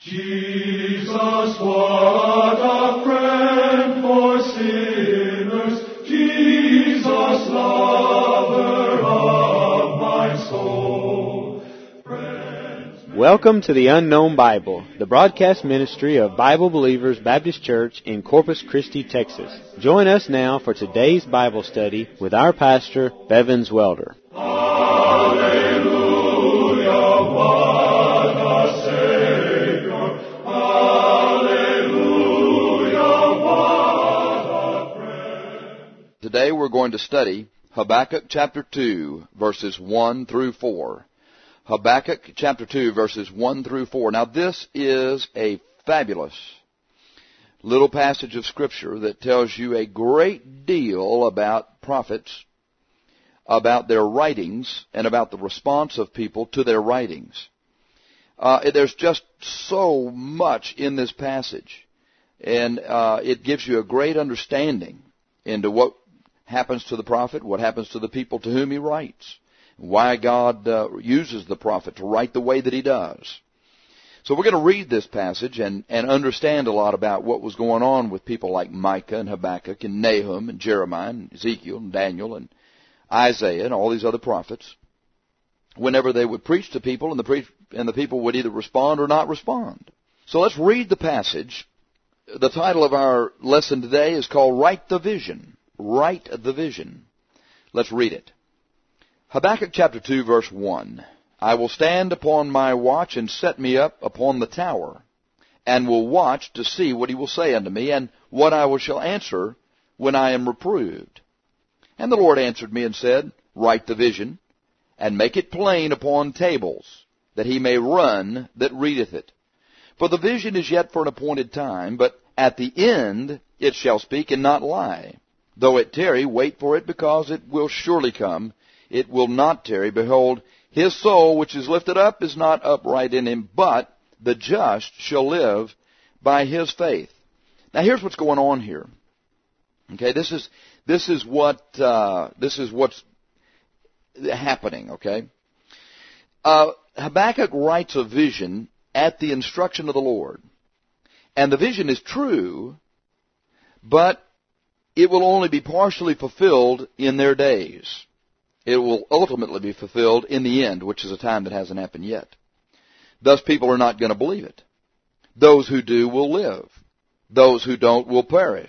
Jesus, what a friend for sinners, Jesus, lover of my soul. Welcome to the Unknown Bible, the broadcast ministry of Bible Believers Baptist Church in Corpus Christi, Texas. Join us now for today's Bible study with our pastor, Bevins Welder. Today we're going to study Habakkuk chapter 2, verses 1 through 4. Habakkuk chapter 2, verses 1 through 4. Now this is a fabulous little passage of Scripture that tells you a great deal about prophets, about their writings, and about the response of people to their writings. There's just so much in this passage, and it gives you a great understanding into what happens to the prophet, what happens to the people to whom he writes, why God uses the prophet to write the way that he does. So we're going to read this passage and understand a lot about what was going on with people like Micah and Habakkuk and Nahum and Jeremiah and Ezekiel and Daniel and Isaiah and all these other prophets whenever they would preach to people, and the people would either respond or not respond. So let's read the passage. The title of our lesson today is called Write the Vision. Write the Vision. Let's read it. Habakkuk chapter 2, verse 1. I will stand upon my watch and set me up upon the tower, and will watch to see what he will say unto me, and what I shall answer when I am reproved. And the Lord answered me and said, Write the vision, and make it plain upon tables, that he may run that readeth it. For the vision is yet for an appointed time, but at the end it shall speak and not lie. Though it tarry, wait for it, because it will surely come. It will not tarry. Behold, his soul which is lifted up is not upright in him, but the just shall live by his faith. Now here's what's going on here. Okay, this is what's happening. Okay, Habakkuk writes a vision at the instruction of the Lord, and the vision is true, but it will only be partially fulfilled in their days. It will ultimately be fulfilled in the end, which is a time that hasn't happened yet. Thus, people are not going to believe it. Those who do will live. Those who don't will perish.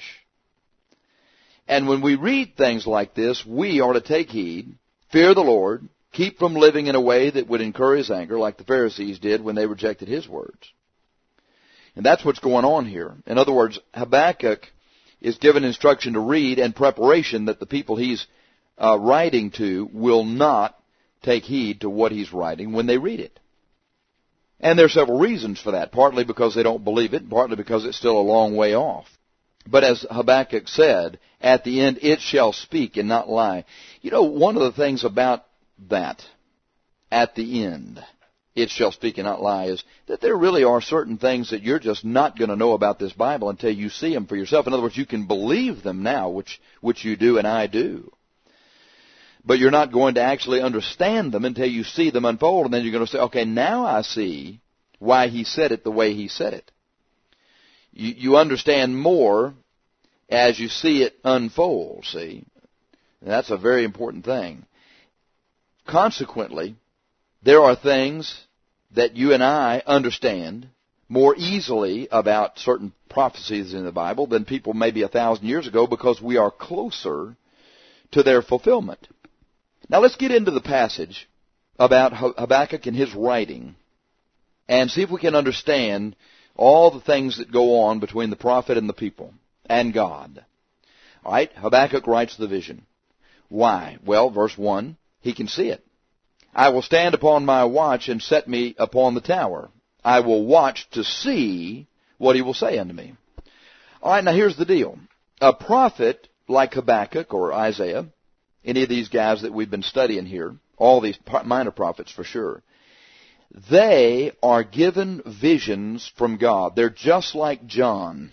And when we read things like this, we are to take heed, fear the Lord, keep from living in a way that would incur his anger, like the Pharisees did when they rejected his words. And that's what's going on here. In other words, Habakkuk is given instruction to read and preparation that the people he's writing to will not take heed to what he's writing when they read it. And there are several reasons for that, partly because they don't believe it, partly because it's still a long way off. But as Habakkuk said, at the end it shall speak and not lie. You know, one of the things about that, at the end it shall speak and not lie, is that there really are certain things that you're just not going to know about this Bible until you see them for yourself. In other words, you can believe them now, which you do and I do. But you're not going to actually understand them until you see them unfold, and then you're going to say, okay, now I see why he said it the way he said it. You understand more as you see it unfold, see? And that's a very important thing. Consequently, there are things that you and I understand more easily about certain prophecies in the Bible than people maybe 1,000 years ago, because we are closer to their fulfillment. Now let's get into the passage about Habakkuk and his writing and see if we can understand all the things that go on between the prophet and the people and God. All right, Habakkuk writes the vision. Why? Well, verse 1, he can see it. I will stand upon my watch and set me upon the tower. I will watch to see what he will say unto me. All right, now here's the deal. A prophet like Habakkuk or Isaiah, any of these guys that we've been studying here, all these minor prophets for sure, they are given visions from God. They're just like John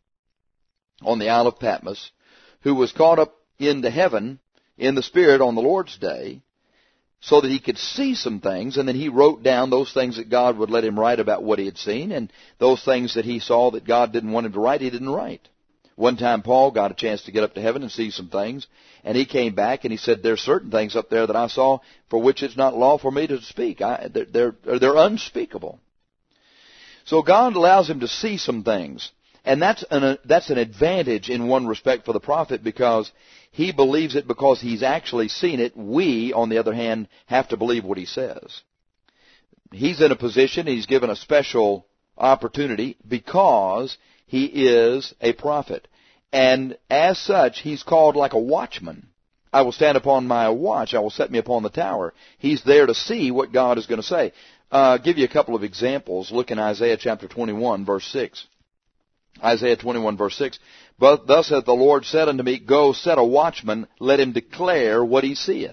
on the Isle of Patmos, who was caught up into heaven in the Spirit on the Lord's day, so that he could see some things, and then he wrote down those things that God would let him write about what he had seen, and those things that he saw that God didn't want him to write, he didn't write. One time Paul got a chance to get up to heaven and see some things, and he came back and he said, there's certain things up there that I saw for which it's not lawful for me to speak. They're unspeakable. So God allows him to see some things. And that's an advantage in one respect for the prophet, because he believes it because he's actually seen it. We, on the other hand, have to believe what he says. He's in a position, he's given a special opportunity because he is a prophet. And as such, he's called like a watchman. I will stand upon my watch. I will set me upon the tower. He's there to see what God is going to say. I'll give you a couple of examples. Look in Isaiah chapter 21, verse 6. Isaiah 21, verse 6. But thus hath the Lord said unto me, Go, set a watchman, let him declare what he seeth.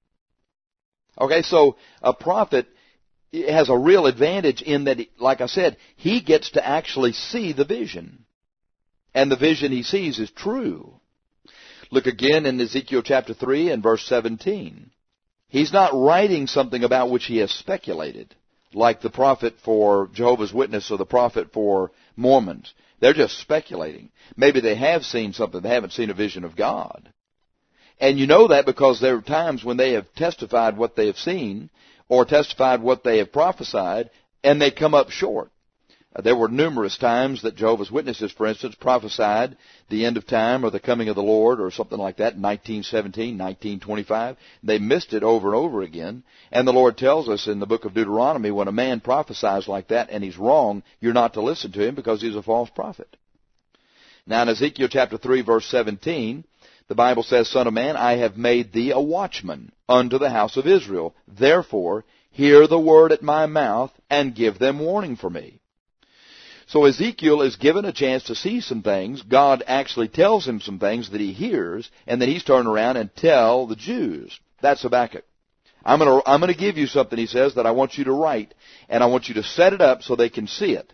Okay, so a prophet has a real advantage in that, like I said, he gets to actually see the vision. And the vision he sees is true. Look again in Ezekiel chapter 3 and verse 17. He's not writing something about which he has speculated, like the prophet for Jehovah's Witness or the prophet for Mormons. They're just speculating. Maybe they have seen something. They haven't seen a vision of God. And you know that because there are times when they have testified what they have seen or testified what they have prophesied, and they come up short. There were numerous times that Jehovah's Witnesses, for instance, prophesied the end of time or the coming of the Lord or something like that in 1917, 1925. They missed it over and over again. And the Lord tells us in the book of Deuteronomy, when a man prophesies like that and he's wrong, you're not to listen to him because he's a false prophet. Now in Ezekiel chapter 3, verse 17, the Bible says, Son of man, I have made thee a watchman unto the house of Israel. Therefore, hear the word at my mouth and give them warning for me. So Ezekiel is given a chance to see some things. God actually tells him some things that he hears, and then he's turned around and tell the Jews. That's Habakkuk. I'm going to give you something, he says, that I want you to write, and I want you to set it up so they can see it.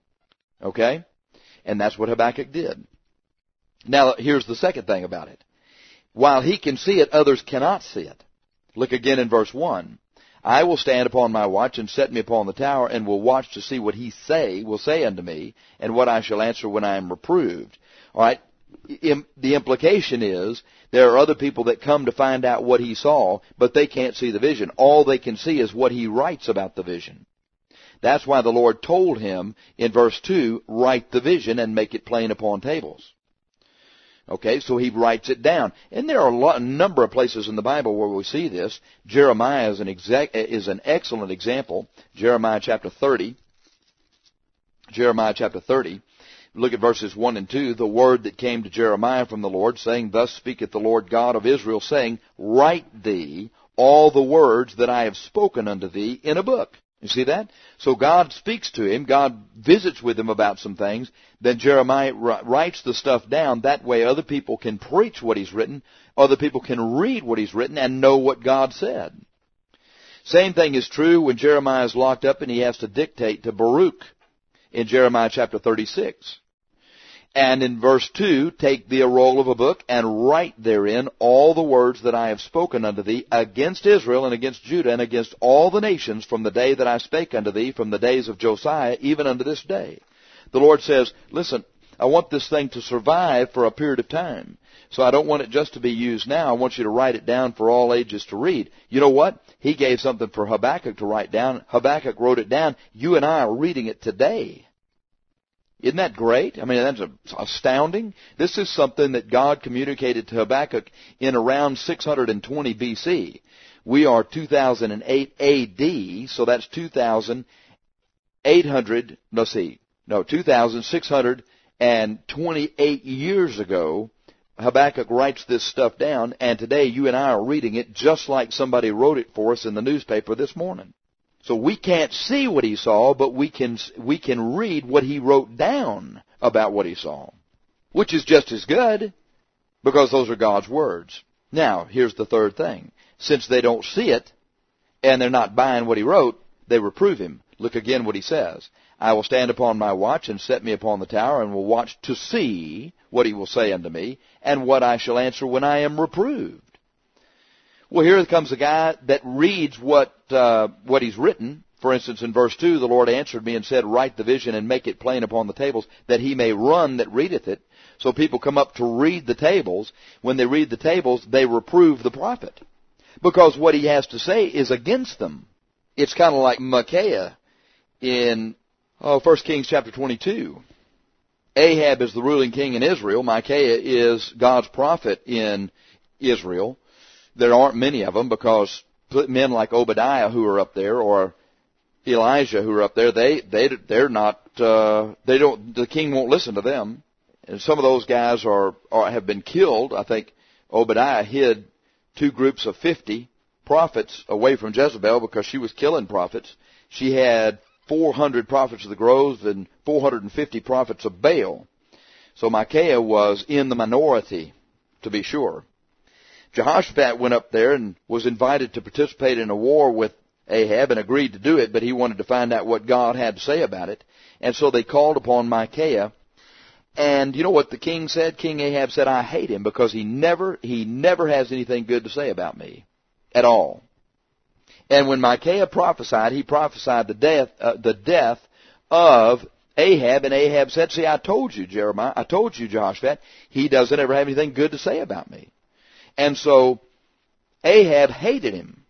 Okay? And that's what Habakkuk did. Now, here's the second thing about it. While he can see it, others cannot see it. Look again in verse 1. I will stand upon my watch and set me upon the tower, and will watch to see what he will say unto me, and what I shall answer when I am reproved. All right. The implication is there are other people that come to find out what he saw, but they can't see the vision. All they can see is what he writes about the vision. That's why the Lord told him in verse 2, write the vision and make it plain upon tables. Okay, so he writes it down. And there are a number of places in the Bible where we see this. Jeremiah is an excellent example. Jeremiah chapter 30. Jeremiah chapter 30. Look at verses 1 and 2. The word that came to Jeremiah from the Lord, saying, Thus speaketh the Lord God of Israel, saying, Write thee all the words that I have spoken unto thee in a book. You see that? So God speaks to him. God visits with him about some things. Then Jeremiah writes the stuff down. That way other people can preach what he's written. Other people can read what he's written and know what God said. Same thing is true when Jeremiah is locked up and he has to dictate to Baruch in Jeremiah chapter 36. And in verse 2, take thee a roll of a book, and write therein all the words that I have spoken unto thee against Israel and against Judah and against all the nations from the day that I spake unto thee, from the days of Josiah, even unto this day. The Lord says, listen, I want this thing to survive for a period of time. So I don't want it just to be used now. I want you to write it down for all ages to read. You know what? He gave something for Habakkuk to write down. Habakkuk wrote it down. You and I are reading it today. Isn't that great? I mean, that's astounding. This is something that God communicated to Habakkuk in around 620 BC. We are 2008 AD, so that's 2,628 years ago. Habakkuk writes this stuff down, and today you and I are reading it just like somebody wrote it for us in the newspaper this morning. So we can't see what he saw, but we can read what he wrote down about what he saw, which is just as good because those are God's words. Now, here's the third thing. Since they don't see it and they're not buying what he wrote, they reprove him. Look again what he says. I will stand upon my watch and set me upon the tower and will watch to see what he will say unto me and what I shall answer when I am reproved. Well, here comes a guy that reads what he's written. For instance, in verse 2, the Lord answered me and said, write the vision and make it plain upon the tables, that he may run that readeth it. So people come up to read the tables. When they read the tables, they reprove the prophet, because what he has to say is against them. It's kind of like Micaiah in 1 Kings chapter 22. Ahab is the ruling king in Israel. Micaiah is God's prophet in Israel. There aren't many of them, because men like Obadiah who are up there, or Elijah who are up there, they're not, the king won't listen to them. And some of those guys have been killed. I think Obadiah hid 2 groups of 50 prophets away from Jezebel because she was killing prophets. She had 400 prophets of the groves and 450 prophets of Baal. So Micaiah was in the minority, to be sure. Jehoshaphat went up there and was invited to participate in a war with Ahab and agreed to do it, but he wanted to find out what God had to say about it. And so they called upon Micaiah. And you know what the king said? King Ahab said, I hate him because he never has anything good to say about me at all. And when Micaiah prophesied, he prophesied the death of Ahab. And Ahab said, see, I told you, Jeremiah, I told you, Jehoshaphat, he doesn't ever have anything good to say about me. And so Ahab hated him.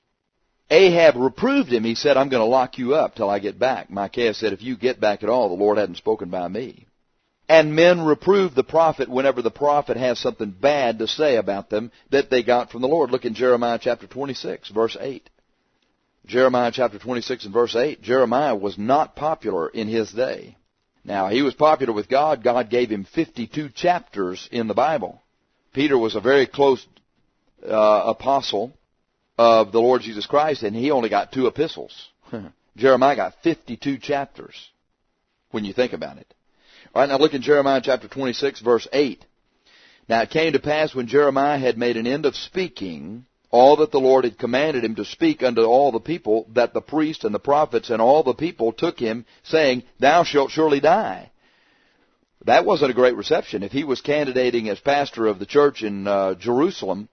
Ahab reproved him. He said, I'm going to lock you up till I get back. Micaiah said, if you get back at all, the Lord hadn't spoken by me. And men reprove the prophet whenever the prophet has something bad to say about them that they got from the Lord. Look in Jeremiah chapter 26, verse 8. Jeremiah chapter 26 and verse 8. Jeremiah was not popular in his day. Now, he was popular with God. God gave him 52 chapters in the Bible. Peter was a very close apostle of the Lord Jesus Christ, and he only got 2 epistles. Jeremiah got 52 chapters, when you think about it. All right, now look in Jeremiah chapter 26, verse 8. Now it came to pass when Jeremiah had made an end of speaking all that the Lord had commanded him to speak unto all the people, that the priests and the prophets and all the people took him, saying, Thou shalt surely die. That wasn't a great reception. If he was candidating as pastor of the church in Jerusalem,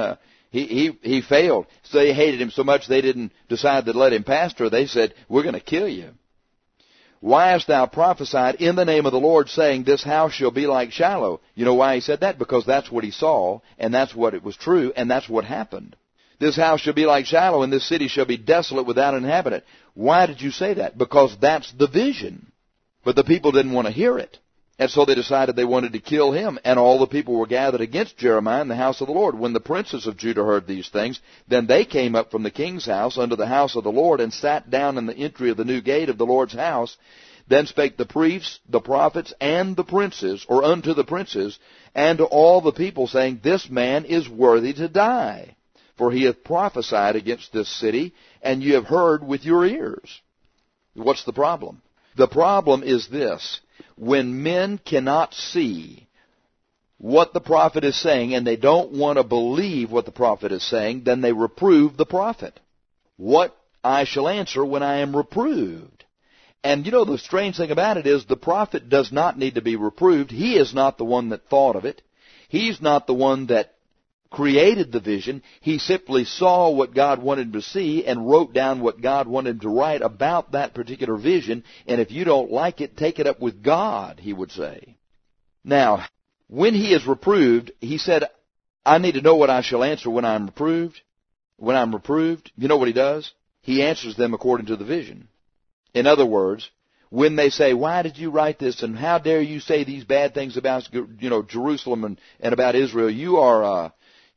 he failed. So they hated him so much they didn't decide to let him pastor. They said, we're going to kill you. Why hast thou prophesied in the name of the Lord, saying, This house shall be like Shiloh? You know why he said that? Because that's what he saw, and that's what it was true, and that's what happened. This house shall be like Shiloh, and this city shall be desolate without an inhabitant. Why did you say that? Because that's the vision. But the people didn't want to hear it. And so they decided they wanted to kill him, and all the people were gathered against Jeremiah in the house of the Lord. When the princes of Judah heard these things, then they came up from the king's house unto the house of the Lord, and sat down in the entry of the new gate of the Lord's house. Then spake the priests, the prophets, and the princes, or unto the princes, and to all the people, saying, This man is worthy to die, for he hath prophesied against this city, and you have heard with your ears. What's the problem? The problem is this. When men cannot see what the prophet is saying, and they don't want to believe what the prophet is saying, then they reprove the prophet. What I shall answer when I am reproved. And you know, the strange thing about it is the prophet does not need to be reproved. He is not the one that thought of it. He's not the one that created the vision. He simply saw what God wanted him to see and wrote down what God wanted him to write about that particular vision. And if you don't like it, take it up with God, he would say. Now, when he is reproved, he said, I need to know what I shall answer when I'm reproved. When I'm reproved, you know what he does? He answers them according to the vision. In other words, when they say, why did you write this, and how dare you say these bad things about, Jerusalem and about Israel? You are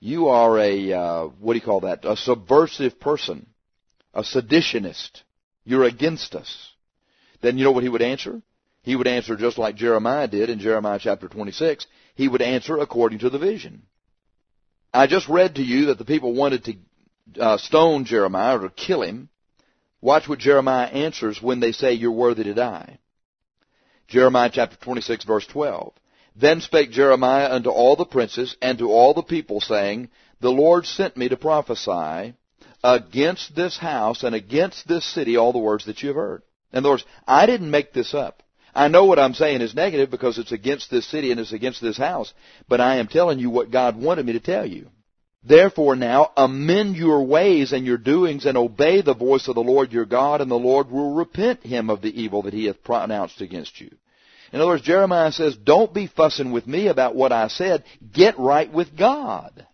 a what do you call that? A subversive person, a seditionist. You're against us. Then you know what he would answer? He would answer just like Jeremiah did in Jeremiah chapter 26. He would answer according to the vision. I just read to you that the people wanted to stone Jeremiah or to kill him. Watch what Jeremiah answers when they say you're worthy to die. Jeremiah chapter 26 verse 12. Then spake Jeremiah unto all the princes and to all the people, saying, The Lord sent me to prophesy against this house and against this city all the words that you have heard. In other words, I didn't make this up. I know what I'm saying is negative because it's against this city and it's against this house, but I am telling you what God wanted me to tell you. Therefore now amend your ways and your doings, and obey the voice of the Lord your God, and the Lord will repent him of the evil that he hath pronounced against you. In other words, Jeremiah says, don't be fussing with me about what I said. Get right with God.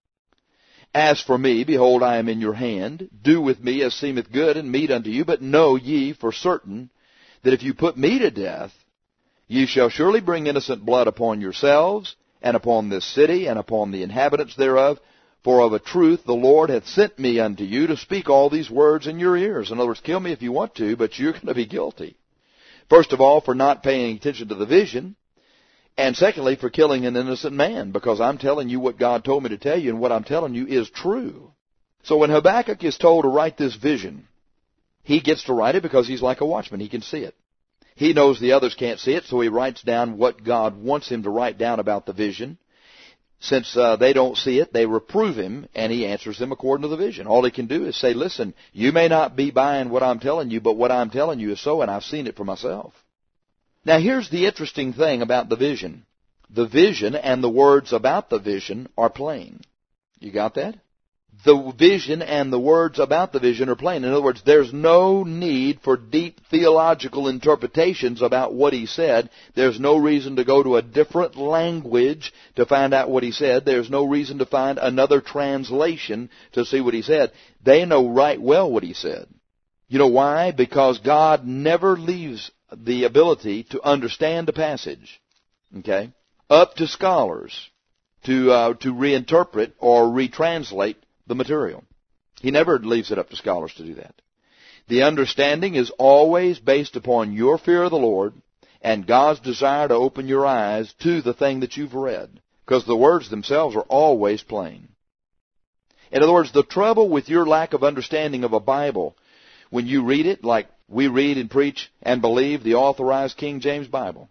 As for me, behold, I am in your hand. Do with me as seemeth good, and meet unto you. But know ye for certain that if you put me to death, ye shall surely bring innocent blood upon yourselves, and upon this city, and upon the inhabitants thereof. For of a truth the Lord hath sent me unto you to speak all these words in your ears. In other words, kill me if you want to, but you're going to be guilty. First of all, for not paying attention to the vision. And secondly, for killing an innocent man, because I'm telling you what God told me to tell you, and what I'm telling you is true. So when Habakkuk is told to write this vision, he gets to write it because he's like a watchman. He can see it. He knows the others can't see it, so he writes down what God wants him to write down about the vision. Since they don't see it, they reprove him, and he answers them according to the vision. All he can do is say, listen, you may not be buying what I'm telling you, but what I'm telling you is so, and I've seen it for myself. Now here's the interesting thing about the vision. The vision and the words about the vision are plain. You got that? The vision and the words about the vision are plain. In other words, there's no need for deep theological interpretations about what he said. There's no reason to go to a different language to find out what he said. There's no reason to find another translation to see what he said. They know right well what he said. You know why? Because God never leaves the ability to understand a passage, okay, up to scholars to reinterpret or retranslate the material. He never leaves it up to scholars to do that. The understanding is always based upon your fear of the Lord and God's desire to open your eyes to the thing that you've read, because the words themselves are always plain. In other words, the trouble with your lack of understanding of a Bible, when you read it, like we read and preach and believe the authorized King James Bible.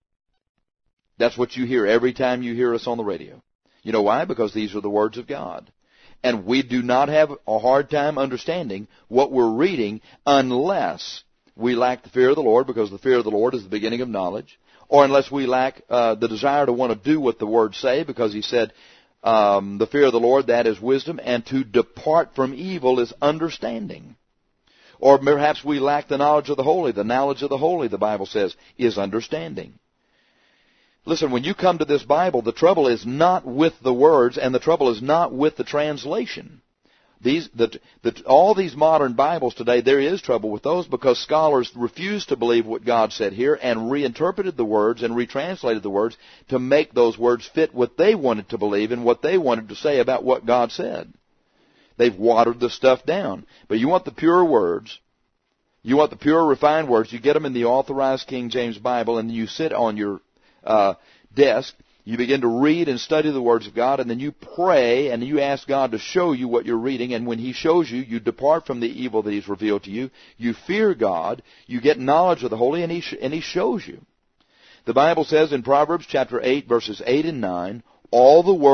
That's what you hear every time you hear us on the radio. You know why? Because these are the words of God. And we do not have a hard time understanding what we're reading unless we lack the fear of the Lord, because the fear of the Lord is the beginning of knowledge, or unless we lack the desire to want to do what the words say, because he said, the fear of the Lord, that is wisdom, and to depart from evil is understanding. Or perhaps we lack the knowledge of the holy. The knowledge of the holy, the Bible says, is understanding. Listen, when you come to this Bible, the trouble is not with the words, and the trouble is not with the translation. All these modern Bibles today, there is trouble with those, because scholars refuse to believe what God said here and reinterpreted the words and retranslated the words to make those words fit what they wanted to believe and what they wanted to say about what God said. They've watered the stuff down. But you want the pure words, you want the pure, refined words, you get them in the authorized King James Bible, and you sit on your desk, you begin to read and study the words of God, and then you pray and you ask God to show you what you're reading, and when he shows you, you depart from the evil that he's revealed to you. You fear God, you get knowledge of the holy, and he shows you. The Bible says in Proverbs chapter 8, verses 8 and 9, all the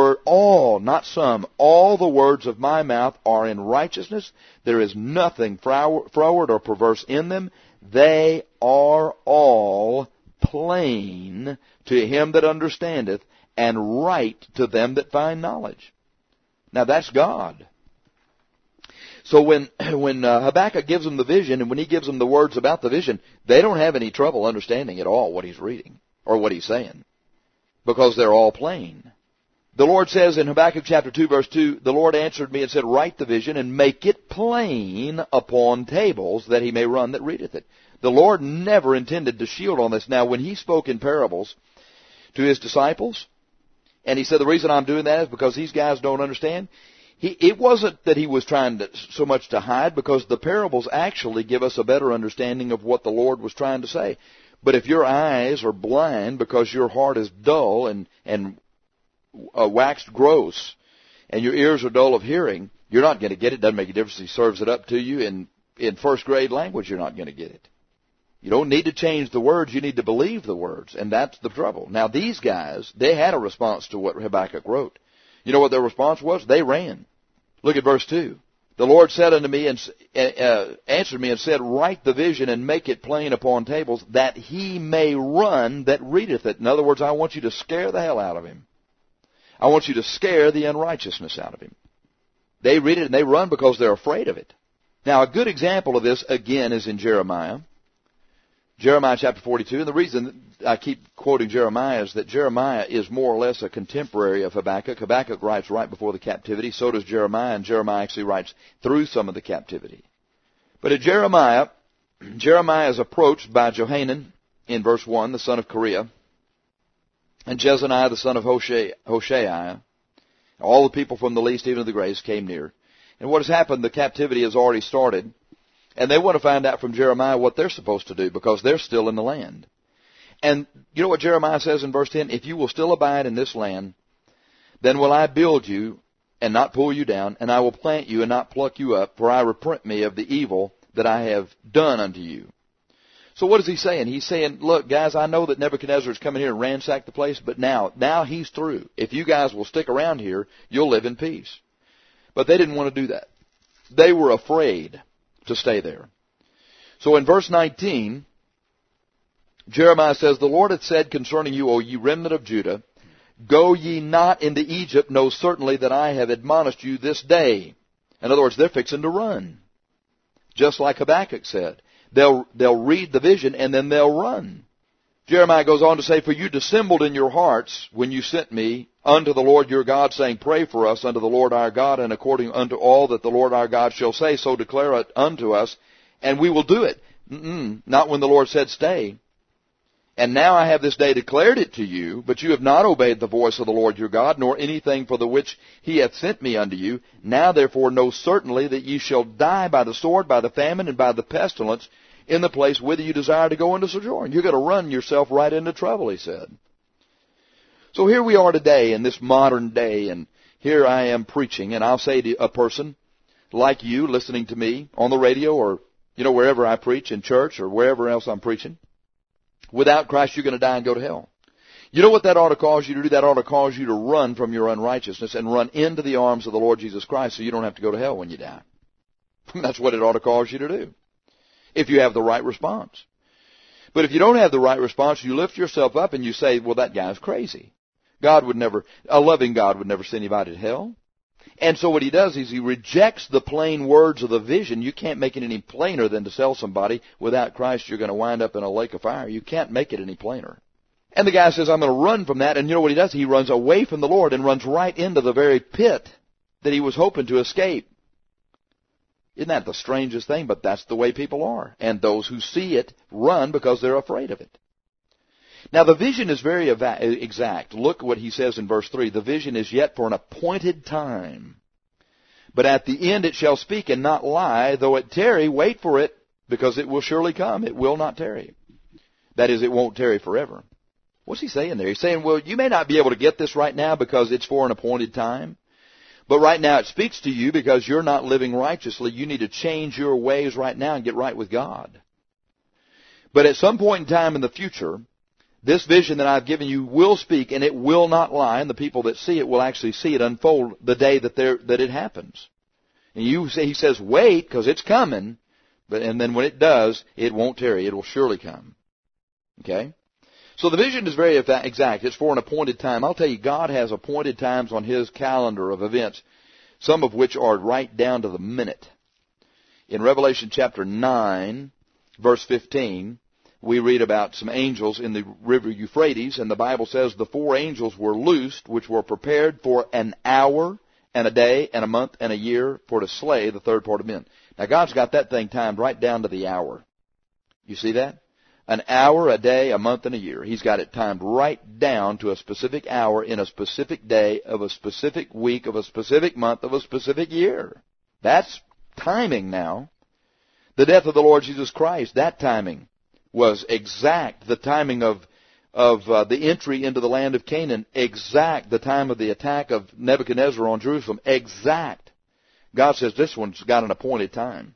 words of my mouth are in righteousness. There is nothing froward or perverse in them. They are all plain to him that understandeth, and right to them that find knowledge. Now that's God. So when Habakkuk gives them the vision, and when he gives them the words about the vision, they don't have any trouble understanding at all what he's reading or what he's saying, because they're all plain. The Lord says in Habakkuk chapter 2, verse 2, the Lord answered me and said, write the vision and make it plain upon tables, that he may run that readeth it. The Lord never intended to shield on this. Now, when he spoke in parables to his disciples, and he said, the reason I'm doing that is because these guys don't understand, it wasn't that he was trying so much to hide, because the parables actually give us a better understanding of what the Lord was trying to say. But if your eyes are blind because your heart is dull and waxed gross, and your ears are dull of hearing, you're not going to get it. Doesn't make a difference. He serves it up to you in first grade language. You're not going to get it. You don't need to change the words. You need to believe the words, and that's the trouble. Now, these guys, they had a response to what Habakkuk wrote. You know what their response was? They ran. Look at verse 2. The Lord said unto me and answered me and said, write the vision and make it plain upon tables, that he may run that readeth it. In other words, I want you to scare the hell out of him. I want you to scare the unrighteousness out of him. They read it and they run because they're afraid of it. Now, a good example of this, again, is in Jeremiah. Jeremiah chapter 42. And the reason I keep quoting Jeremiah is that Jeremiah is more or less a contemporary of Habakkuk. Habakkuk writes right before the captivity. So does Jeremiah, and Jeremiah actually writes through some of the captivity. But in Jeremiah is approached by Johanan in verse 1, the son of Kareah, and Jezaniah, the son of Hoshea. All the people from the least even to the greatest came near. And what has happened, the captivity has already started. And they want to find out from Jeremiah what they're supposed to do because they're still in the land. And you know what Jeremiah says in verse 10? If you will still abide in this land, then will I build you and not pull you down, and I will plant you and not pluck you up, for I repent me of the evil that I have done unto you. So what is he saying? He's saying, look, guys, I know that Nebuchadnezzar is coming here and ransack the place, but now he's through. If you guys will stick around here, you'll live in peace. But they didn't want to do that. They were afraid to stay there. So in verse 19, Jeremiah says, the Lord hath said concerning you, O ye remnant of Judah, go ye not into Egypt, know certainly that I have admonished you this day. In other words, they're fixing to run. Just like Habakkuk said. They'll read the vision and then they'll run. Jeremiah goes on to say, for you dissembled in your hearts when you sent me unto the Lord your God, saying, pray for us unto the Lord our God, and according unto all that the Lord our God shall say, so declare it unto us, and we will do it. Not when the Lord said stay. And now I have this day declared it to you, but you have not obeyed the voice of the Lord your God, nor anything for the which he hath sent me unto you. Now therefore know certainly that ye shall die by the sword, by the famine, and by the pestilence, in the place whither you desire to go into sojourn. You're going to run yourself right into trouble, he said. So here we are today in this modern day, and here I am preaching, and I'll say to a person like you listening to me on the radio or, wherever I preach, in church or wherever else I'm preaching, without Christ you're going to die and go to hell. You know what that ought to cause you to do? That ought to cause you to run from your unrighteousness and run into the arms of the Lord Jesus Christ so you don't have to go to hell when you die. That's what it ought to cause you to do, if you have the right response. But if you don't have the right response, you lift yourself up and you say, well, that guy's crazy. A loving God would never send anybody to hell. And so what he does is he rejects the plain words of the vision. You can't make it any plainer than to tell somebody, without Christ you're going to wind up in a lake of fire. You can't make it any plainer. And the guy says, I'm going to run from that. And you know what he does? He runs away from the Lord and runs right into the very pit that he was hoping to escape. Isn't that the strangest thing? But that's the way people are. And those who see it run because they're afraid of it. Now the vision is very exact. Look what he says in verse 3. The vision is yet for an appointed time. But at the end it shall speak and not lie. Though it tarry, wait for it, because it will surely come. It will not tarry. That is, it won't tarry forever. What's he saying there? He's saying, well, you may not be able to get this right now because it's for an appointed time. But right now it speaks to you because you're not living righteously. You need to change your ways right now and get right with God. But at some point in time in the future, this vision that I've given you will speak, and it will not lie, and the people that see it will actually see it unfold the day that it happens. And he says, wait, because it's coming, and then when it does, it won't tarry. It will surely come. Okay? So the vision is very exact. It's for an appointed time. I'll tell you, God has appointed times on his calendar of events, some of which are right down to the minute. In Revelation chapter 9, verse 15, we read about some angels in the river Euphrates, and the Bible says the 4 angels were loosed, which were prepared for an hour and a day and a month and a year for to slay the third part of men. Now God's got that thing timed right down to the hour. You see that? An hour, a day, a month, and a year. He's got it timed right down to a specific hour in a specific day of a specific week of a specific month of a specific year. That's timing now. The death of the Lord Jesus Christ, that timing was exact. The timing of the entry into the land of Canaan, exact. The time of the attack of Nebuchadnezzar on Jerusalem, exact. God says this one's got an appointed time.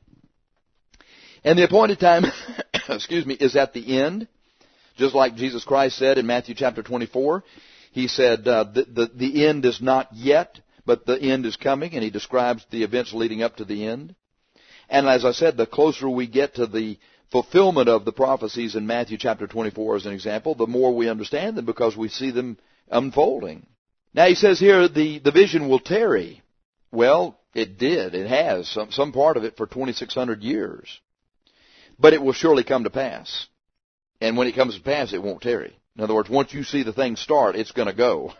And the appointed time, is at the end. Just like Jesus Christ said in Matthew chapter 24. He said, the end is not yet, but the end is coming. And he describes the events leading up to the end. And as I said, the closer we get to the fulfillment of the prophecies in Matthew chapter 24 as an example, the more we understand them because we see them unfolding. Now he says here the vision will tarry. Well, It did. It has. Some part of it for 2,600 years. But it will surely come to pass. And when it comes to pass, it won't tarry. In other words, once you see the thing start, it's going to go.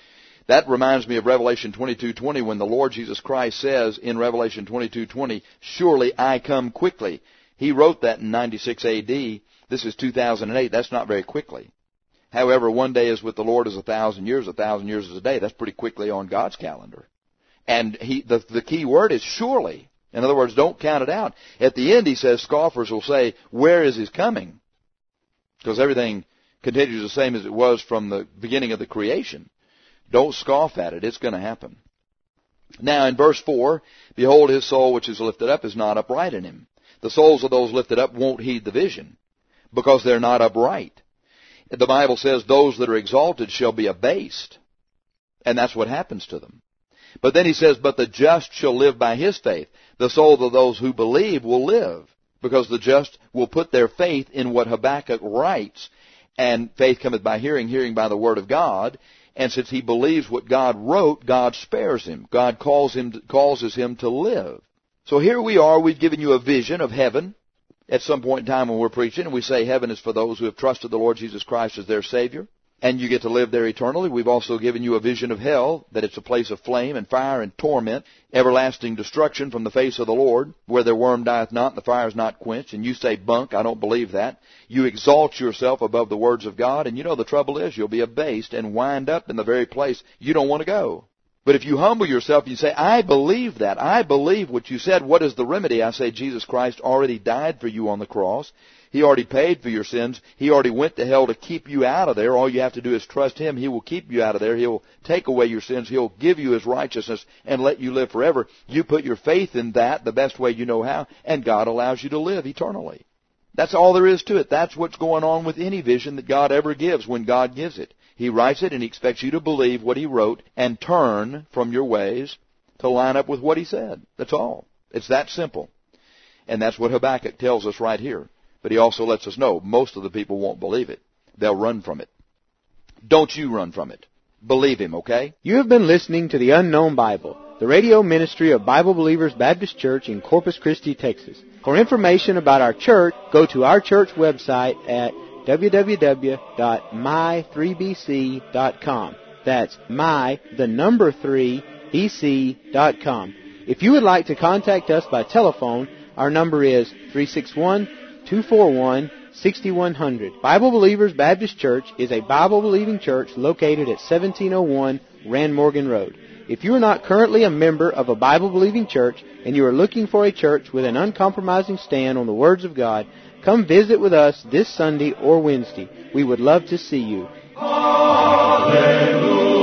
That reminds me of Revelation 22:20 when the Lord Jesus Christ says in Revelation 22:20, surely I come quickly. He wrote that in 96 A.D. This is 2008. That's not very quickly. However, one day is with the Lord as 1,000 years. 1,000 years is a day. That's pretty quickly on God's calendar. And the key word is surely. In other words, don't count it out. At the end, he says, scoffers will say, where is his coming? Because everything continues the same as it was from the beginning of the creation. Don't scoff at it. It's going to happen. Now, in verse 4, behold, his soul which is lifted up is not upright in him. The souls of those lifted up won't heed the vision because they're not upright. The Bible says those that are exalted shall be abased. And that's what happens to them. But then he says, but the just shall live by his faith. The soul of those who believe will live, because the just will put their faith in what Habakkuk writes. And faith cometh by hearing, hearing by the word of God. And since he believes what God wrote, God spares him. God causes him to live. So here we are. We've given you a vision of heaven at some point in time when we're preaching. And we say heaven is for those who have trusted the Lord Jesus Christ as their Savior. And you get to live there eternally. We've also given you a vision of hell, that it's a place of flame and fire and torment, everlasting destruction from the face of the Lord, where their worm dieth not and the fire is not quenched. And you say, bunk, I don't believe that. You exalt yourself above the words of God, and you know the trouble is you'll be abased and wind up in the very place you don't want to go. But if you humble yourself and you say, I believe that, I believe what you said, what is the remedy? I say, Jesus Christ already died for you on the cross. He already paid for your sins. He already went to hell to keep you out of there. All you have to do is trust Him. He will keep you out of there. He'll take away your sins. He'll give you His righteousness and let you live forever. You put your faith in that the best way you know how, and God allows you to live eternally. That's all there is to it. That's what's going on with any vision that God ever gives when God gives it. He writes it and He expects you to believe what He wrote and turn from your ways to line up with what He said. That's all. It's that simple. And that's what Habakkuk tells us right here. But he also lets us know most of the people won't believe it. They'll run from it. Don't you run from it. Believe him, okay? You have been listening to the Unknown Bible, the radio ministry of Bible Believers Baptist Church in Corpus Christi, Texas. For information about our church, go to our church website at www.my3bc.com. That's my3bc.com. If you would like to contact us by telephone, our number is 361-241-6100. Bible Believers Baptist Church is a Bible-believing church located at 1701 Rand Morgan Road. If you are not currently a member of a Bible-believing church and you are looking for a church with an uncompromising stand on the words of God, come visit with us this Sunday or Wednesday. We would love to see you. Hallelujah.